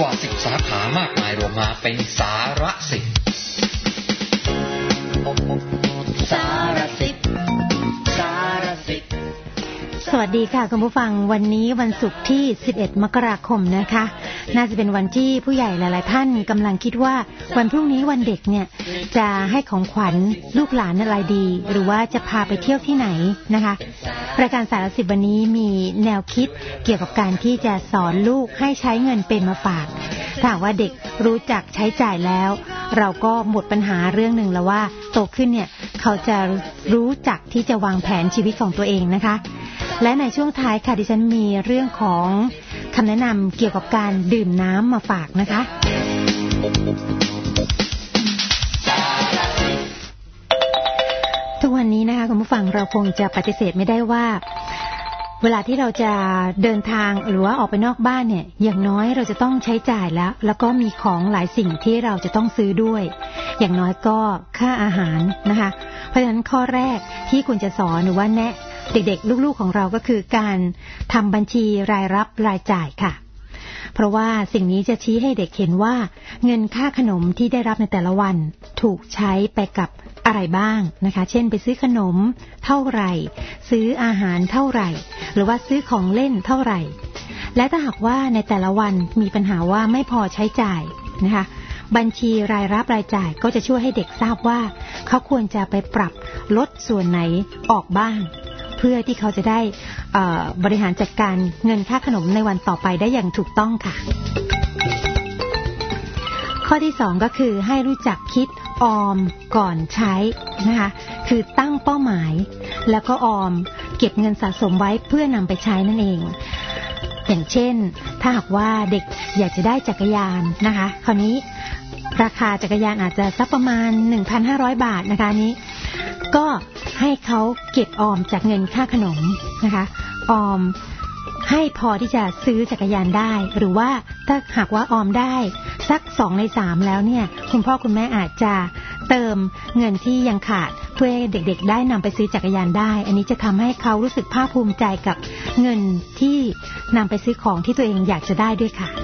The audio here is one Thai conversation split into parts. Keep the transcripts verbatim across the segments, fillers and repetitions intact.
ว่าสิบสาขามากมายรวมมาเป็นสารสิบสารสิบสารสิบสวัสดีค่ะคุณผู้ฟังวันนี้วันศุกร์ที่สิบเอ็ดมกราคมนะคะน่าจะเป็นวันที่ผู้ใหญ่หลายๆท่านกำลังคิดว่าวันพรุ่งนี้วันเด็กเนี่ยจะให้ของขวัญลูกหลานอะไรดีหรือว่าจะพาไปเที่ยวที่ไหนนะคะรายการสารสิบวันนี้มีแนวคิดเกี่ยวกับการที่จะสอนลูกให้ใช้เงินเป็นมาฝากถ้าว่าเด็กรู้จักใช้จ่ายแล้วเราก็หมดปัญหาเรื่องหนึ่งแล้วว่าโตขึ้นเนี่ยเขาจะรู้จักที่จะวางแผนชีวิตของตัวเองนะคะและในช่วงท้ายค่ะดิฉันมีเรื่องของคำแนะนำเกี่ยวกับการดื่มน้ำมาฝากนะคะทุกวันนี้นะคะคุณผู้ฟังเราคงจะปฏิเสธไม่ได้ว่าเวลาที่เราจะเดินทางหรือว่าออกไปนอกบ้านเนี่ยอย่างน้อยเราจะต้องใช้จ่ายแล้วแล้วก็มีของหลายสิ่งที่เราจะต้องซื้อด้วยอย่างน้อยก็ค่าอาหารนะคะเพราะฉะนั้นข้อแรกที่คุณจะสอนหรือว่าแนะเด็กๆลูกๆของเราก็คือการทำบัญชีรายรับรายจ่ายค่ะเพราะว่าสิ่งนี้จะชี้ให้เด็กเห็นว่าเงินค่าขนมที่ได้รับในแต่ละวันถูกใช้ไปกับอะไรบ้างนะคะเช่นไปซื้อขนมเท่าไหร่ซื้ออาหารเท่าไหร่หรือว่าซื้อของเล่นเท่าไหร่และถ้าหากว่าในแต่ละวันมีปัญหาว่าไม่พอใช้จ่ายนะคะบัญชีรายรับรายจ่ายก็จะช่วยให้เด็กทราบว่าเขาควรจะไปปรับลดส่วนไหนออกบ้างเพื่อที่เขาจะได้บริหารจัดการเงินค่าขนมในวันต่อไปได้อย่างถูกต้องค่ะข้อที่สองก็คือให้รู้จักคิดออมก่อนใช้นะคะคือตั้งเป้าหมายแล้วก็ออมเก็บเงินสะสมไว้เพื่อนำไปใช้นั่นเองอย่างเช่นถ้าหากว่าเด็กอยากจะได้จักรยานนะคะคราวนี้ราคาจักรยานอาจจะสักประมาณ หนึ่งพันห้าร้อย บาทนะคะนี้ก็ให้เขาเก็บออมจากเงินค่าขนมนะคะออมให้พอที่จะซื้อจักรยานได้หรือว่าถ้าหากว่าออมได้สักสองในสามแล้วเนี่ยคุณพ่อคุณแม่อาจจะเติมเงินที่ยังขาดเพื่อให้เด็กๆได้นำไปซื้อจักรยานได้อันนี้จะทำให้เขารู้สึกภาคภูมิใจกับเงินที่นำไปซื้อของที่ตัวเองอยากจะได้ด้วยค่ะ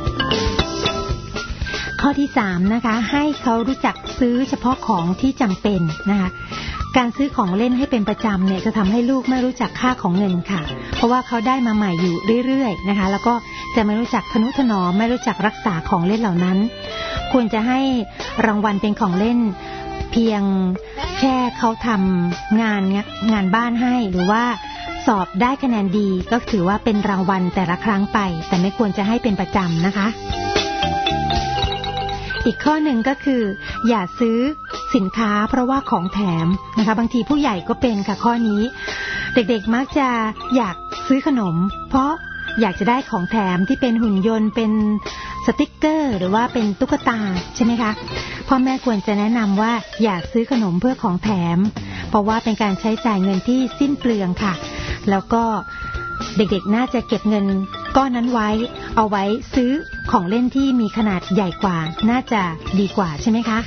ข้อที่สามนะคะให้เขารู้จักซื้อเฉพาะของที่จำเป็นนะคะการซื้อของเล่นให้เป็นประจำเนี่ยจะทำให้ลูกไม่รู้จักค่าของเงินค่ะเพราะว่าเขาได้มาใหม่อยู่เรื่อยๆนะคะแล้วก็จะไม่รู้จักทนุถนอมไม่รู้จักรักษาของเล่นเหล่านั้นควรจะให้รางวัลเป็นของเล่นเพียงแค่เขาทำงานงานบ้านให้หรือว่าสอบได้คะแนนดีก็ถือว่าเป็นรางวัลแต่ละครั้งไปแต่ไม่ควรจะให้เป็นประจำนะคะอีกข้อหนึ่งก็คืออย่าซื้อสินค้าเพราะว่าของแถมนะคะบางทีผู้ใหญ่ก็เป็นค่ะข้อนี้เด็กๆมักจะอยากซื้อขนมเพราะอยากจะได้ของแถมที่เป็นหุ่นยนต์เป็นสติ๊กเกอร์หรือว่าเป็นตุ๊กตาใช่ไหมคะพ่อแม่ควรจะแนะนำว่าอย่าซื้อขนมเพื่อของแถมเพราะว่าเป็นการใช้จ่ายเงินที่สิ้นเปลืองค่ะแล้วก็เด็กๆน่าจะเก็บเงินก้อนนั้นไว้เอาไว้ซื้อของเล่นที่มีขนาดใหญ่กว่าน่าจะดีกว่าใช่ไหมคะ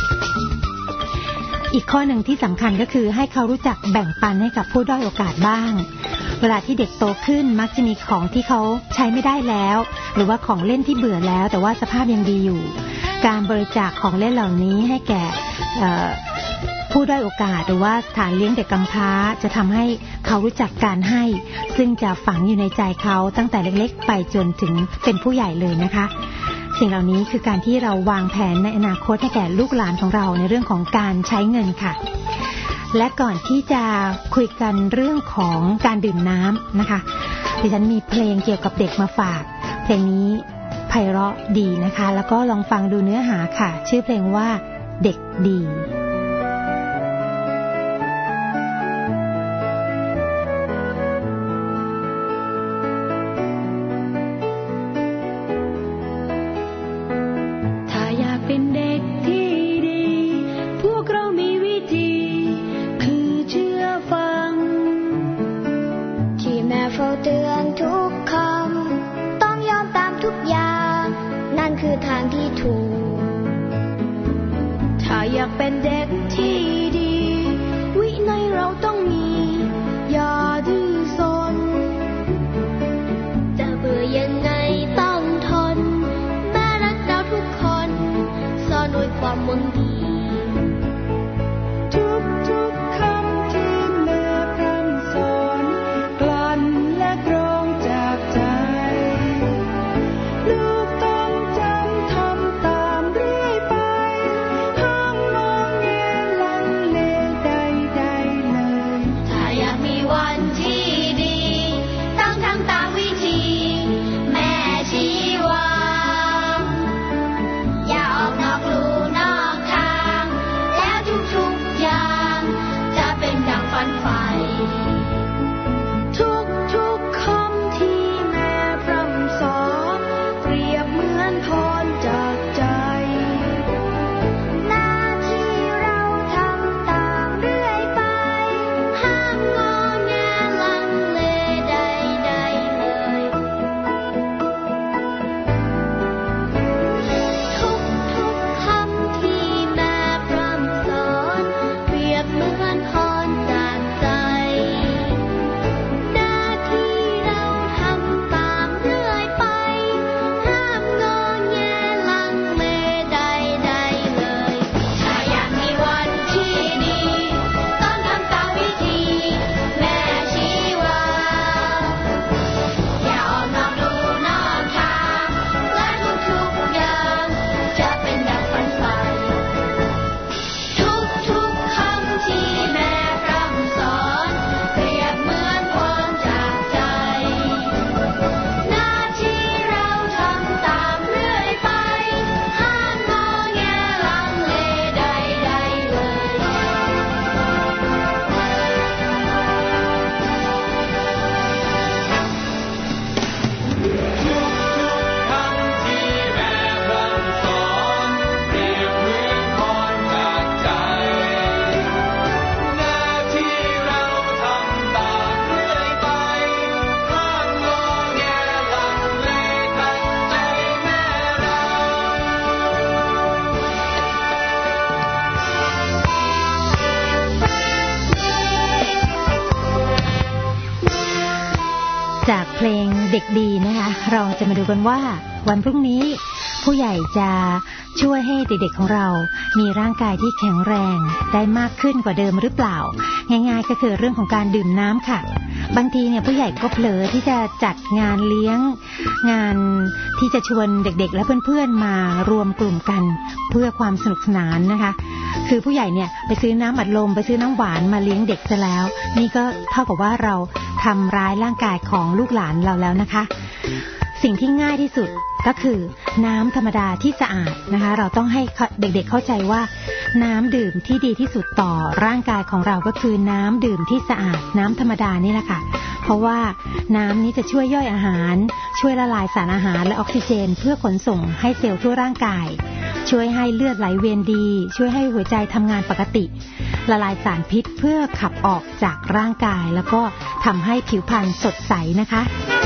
อีกข้อหนึ่งที่สำคัญก็คือให้เขารู้จักแบ่งปันให้กับผู้ด้อยโอกาสบ้างเวลาที่เด็กโตขึ้นมักจะมีของที่เขาใช้ไม่ได้แล้วหรือว่าของเล่นที่เบื่อแล้วแต่ว่าสภาพยังดีอยู่การบริจาคของเล่นเหล่านี้ให้แก่ผู้ด้อยโอกาสหรือว่าสถานเลี้ยงเด็กกำพร้าจะทำให้เขารู้จักการให้ซึ่งจะฝังอยู่ในใจเขาตั้งแต่เล็กๆไปจนถึงเป็นผู้ใหญ่เลยนะคะสิ่งเหล่านี้คือการที่เราวางแผนในอนาคตให้แก่ลูกหลานของเราในเรื่องของการใช้เงินค่ะและก่อนที่จะคุยกันเรื่องของการดื่มน้ำนะคะดิฉันมีเพลงเกี่ยวกับเด็กมาฝากเพลงนี้ไพเราะดีนะคะแล้วก็ลองฟังดูเนื้อหาค่ะชื่อเพลงว่าเด็กดีอยากเป็นเด็กที่ดีวินัยเราต้องมีอย่าดื้อซนจะเบื่อยังไงต้องทนแม้เราเด็กดีนะคะเราจะมาดูกันว่าวันพรุ่งนี้ผู้ใหญ่จะช่วยให้เด็กๆของเรามีร่างกายที่แข็งแรงได้มากขึ้นกว่าเดิมหรือเปล่าง่ายๆก็คือเรื่องของการดื่มน้ำค่ะบางทีเนี่ยผู้ใหญ่ก็เผลอที่จะจัดงานเลี้ยงงานที่จะชวนเด็กๆและเพื่อนๆมารวมกลุ่มกันเพื่อความสนุกสนานนะคะคือผู้ใหญ่เนี่ยไปซื้อน้ำอัดลมไปซื้อน้ำหวานมาเลี้ยงเด็กซะแล้วนี่ก็เท่ากับว่าเราทำร้ายร่างกายของลูกหลานเราแล้วนะคะสิ่งที่ง่ายที่สุดก็คือน้ำธรรมดาที่สะอาดนะคะเราต้องให้เด็กๆเข้าใจว่าน้ำดื่มที่ดีที่สุดต่อร่างกายของเราก็คือน้ำดื่มที่สะอาดน้ำธรรมดานี่แหละค่ะเพราะว่าน้ำนี้จะช่วยย่อยอาหารช่วยละลายสารอาหารและออกซิเจนเพื่อขนส่งให้เซลล์ทั่วร่างกายช่วยให้เลือดไหลเวียนดีช่วยให้หัวใจทำงานปกติละลายสารพิษเพื่อขับออกจากร่างกายแล้วก็ทำให้ผิวพรรณสดใสนะคะ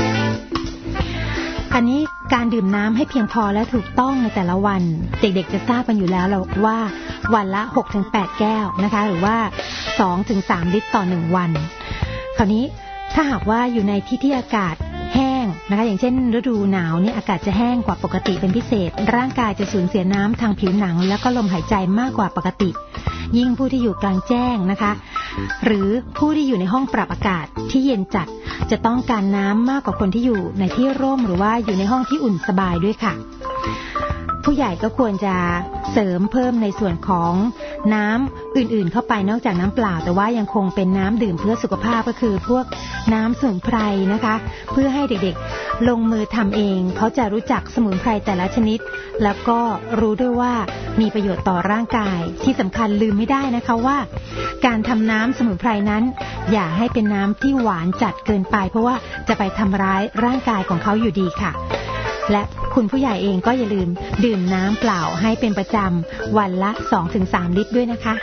อันนี้การดื่มน้ำให้เพียงพอและถูกต้องในแต่ละวันเด็กๆจะทราบกันอยู่แล้วว่าวันละ หกถึงแปด แก้วนะคะหรือว่า สองถึงสาม ลิตรต่อหนึ่งวันคราวนี้ถ้าหากว่าอยู่ในที่ที่อากาศแห้งนะคะอย่างเช่นฤดูหนาวเนี่ยอากาศจะแห้งกว่าปกติเป็นพิเศษร่างกายจะสูญเสียน้ำทางผิวหนังแล้วก็ลมหายใจมากกว่าปกติยิ่งผู้ที่อยู่กลางแจ้งนะคะหรือผู้ที่อยู่ในห้องปรับอากาศที่เย็นจัดจะต้องการน้ำมากกว่าคนที่อยู่ในที่ร่มหรือว่าอยู่ในห้องที่อุ่นสบายด้วยค่ะผู้ใหญ่ก็ควรจะเสริมเพิ่มในส่วนของน้ำอื่นๆเข้าไปนอกจากน้ำเปล่าแต่ว่ายังคงเป็นน้ำดื่มเพื่อสุขภาพก็คือพวกน้ำสมุนไพรนะคะเพื่อให้เด็กๆลงมือทำเองเขาจะรู้จักสมุนไพรแต่ละชนิดแล้วก็รู้ด้วยว่ามีประโยชน์ต่อร่างกายที่สำคัญลืมไม่ได้นะคะว่าการทำน้ำสมุนไพรนั้นอย่าให้เป็นน้ำที่หวานจัดเกินไปเพราะว่าจะไปทำร้ายร่างกายของเขาอยู่ดีค่ะและคุณผู้ใหญ่เองก็อย่าลืมดื่มน้ำเปล่าให้เป็นประจำวันละ สองถึงสาม ลิตรด้วยนะคะ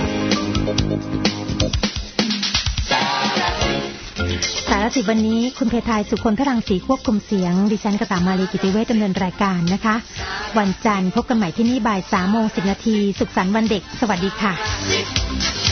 สารสิบวันนี้คุณเพทายสุคนทรังสีควบคุมเสียงดิฉันกตมาลีกิติเวชดำเนินรายการนะคะวันจันทร์พบกันใหม่ที่นี่บ่าย สามโมงสิบนาทีสุขสันต์วันเด็กสวัสดีค่ะ